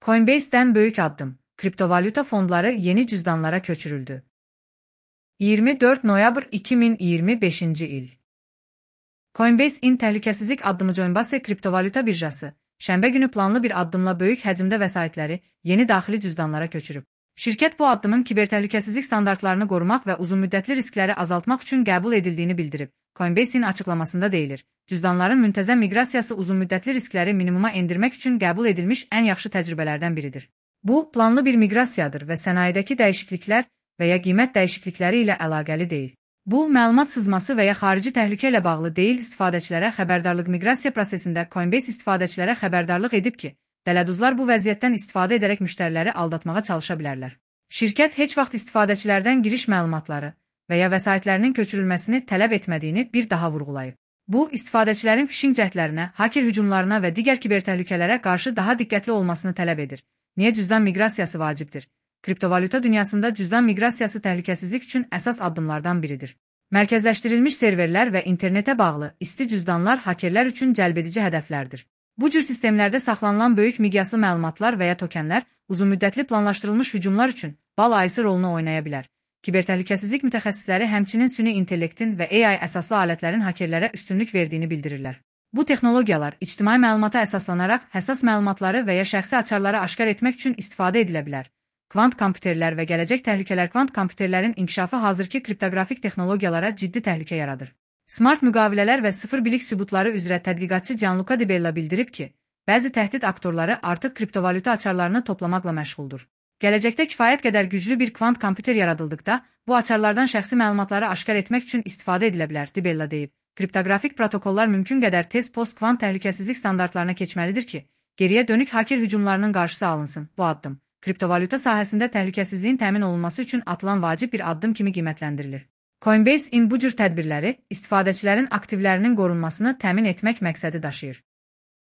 Coinbase'den büyük addım. Kriptovalyuta fonları yeni cüzdanlara köçürüldü. 24 noyabr 2025 il. Coinbase-in təhlükəsizlik addımı Coinbase kriptovalyuta birjası şənbə günü planlı bir addımla böyük həcmdə vəsaitləri yeni daxili cüzdanlara köçürüb. Şirkət bu addımın kibertəhlükəsizlik standartlarını qorumaq və uzunmüddətli riskləri azaltmaq üçün qəbul edildiyini bildirib. Coinbase-in açıqlamasında deyilir, cüzdanların müntəzəm miqrasiyası uzunmüddətli riskləri minimuma endirmək üçün qəbul edilmiş ən yaxşı təcrübələrdən biridir. Bu, planlı bir miqrasiyadır və sənayedəki dəyişikliklər və ya qiymət dəyişiklikləri ilə əlaqəli deyil. Bu, məlumat sızması və ya xarici təhlükə ilə bağlı deyil, istifadəçilərə xəbərdarlıq miqrasiya prosesində Coinbase istifadəçilərə xəbərdarlıq edib ki, dələduzlar bu vəziyyətdən istifadə edərək müştəriləri aldatmağa çalışa bilərlər. Şirkət heç vaxt istifadəçilərdən giriş məlumatları və ya vəsaitlərinin köçürülməsini tələb etmədiyini bir daha vurğulayıb. Bu, istifadəçilərin phishing cəhdlərinə, haker hücumlarına və digər kibertəhlükələrə qarşı daha diqqətli olmasını tələb edir. Niyə cüzdan miqrasiyası vacibdir? Kriptovalyuta dünyasında cüzdan miqrasiyası təhlükəsizlik üçün əsas addımlardan biridir. Mərkəzləşdirilmiş serverlər və internetə bağlı isti cüzdanlar hakerlər üçün cəlbedici hədəflərdir. Bu cür sistemlərdə saxlanılan böyük miqyaslı məlumatlar və ya tokenlər uzunmüddətli planlaşdırılmış hücumlar üçün bal ayısı rolunu oynaya bilər. Kibertəhlükəsizlik mütəxəssisləri həmçinin süni intellektin və AI əsaslı alətlərin hakerlərə üstünlük verdiyini bildirirlər. Bu texnologiyalar ictimai məlumata əsaslanaraq həssas məlumatları və ya şəxsi açarları aşkar etmək üçün istifadə edilə bilər. Kvant kompüterlər və gələcək təhlükələr kvant kompüterlərin inkişafı hazırki kriptoqrafik texnologiyalara ciddi təhlükə yaradır. Smart müqavilələr və sıfır bilik sübutları üzrə tədqiqatçı Gianluca Di Bella bildirib ki, bəzi təhdid aktorları artıq kriptovalyuta açarlarını toplamaqla məşğuldur. Gələcəkdə kifayət qədər güclü bir kvant kompüter yaradıldıqda, bu açarlardan şəxsi məlumatları aşkar etmək üçün istifadə edilə bilər, Di Bella deyib. Kriptoqrafik protokollar mümkün qədər tez post-kvant təhlükəsizlik standartlarına keçməlidir ki, geriyə dönük haker hücumlarının qarşısı alınsın. Bu addım kriptovalyuta sahəsində təhlükəsizliyin təmin olunması üçün atılan vacib bir addım kimi qiymətləndirilir. Coinbase-in bu cür tədbirləri istifadəçilərin aktivlərinin qorunmasını təmin etmək məqsədi daşıyır.